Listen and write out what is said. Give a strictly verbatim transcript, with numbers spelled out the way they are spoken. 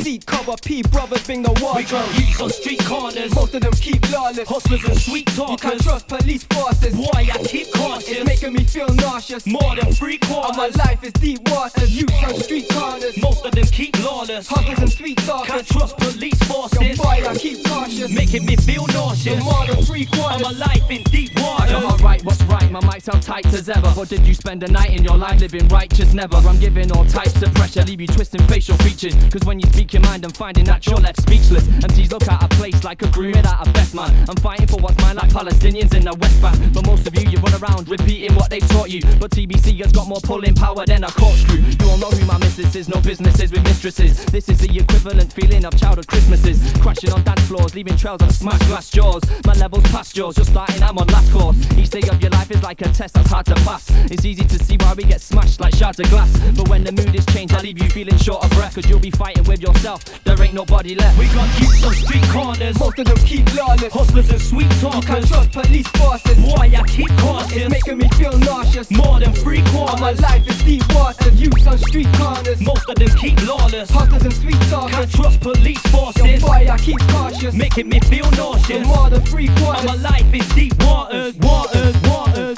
seat cover, P brothers bring the water. We got youths on street corners, most of them keep lawless. hustlers and sweet talkers. You can't trust police forces. Boy, I keep cautious. It's making me feel nauseous. More than three quarters. And my life is deep waters. Youths on street corners, most of them keep lawless. hustlers and sweet Can't talkers. trust police Yo, forces. boy, I keep cautious. Making me feel nauseous. More than three I'm quarters. alive in deep I know waters. how right what's right, my mic sound tight as ever. But did you spend a night in your life living righteous? Never. I'm giving all types of pressure, leave you twisting facial features. Cause when you speak your mind, I'm finding that you're left speechless. M Cs look at a place like a groom at a best man. I'm fighting for what's mine like Palestinians in the West Bank. But most of you, you run around repeating what they taught you. But T B C has got more pulling power than a corkscrew. You all know who my missus is, no businesses with mistresses. This is the equivalent feeling of childhood Christmases. Crashing on dance floors, leaving trails of smashed glass jaws. My level's past yours, just starting, I'm on last course. Each day of your life is like a test that's hard to pass. It's easy to see why we get smashed like shards of glass. But when the mood is changed, I leave you feeling short of breath. Cause you'll be fighting with yourself, there ain't nobody left. We got youths on street corners, Most of them keep lawless. hustlers and sweet You can't talkers. trust police forces. Boy, I keep It's cautious. making me feel nauseous. More than three And my quarters. life is deep waters. Youths on street corners, Most of them keep lawless. hustlers and sweet Can't talkers. trust police Yo, forces. boy, I keep cautious. Making me feel Yo, nauseous. more than three I'm quarters. alive in deep waters. Waters, waters.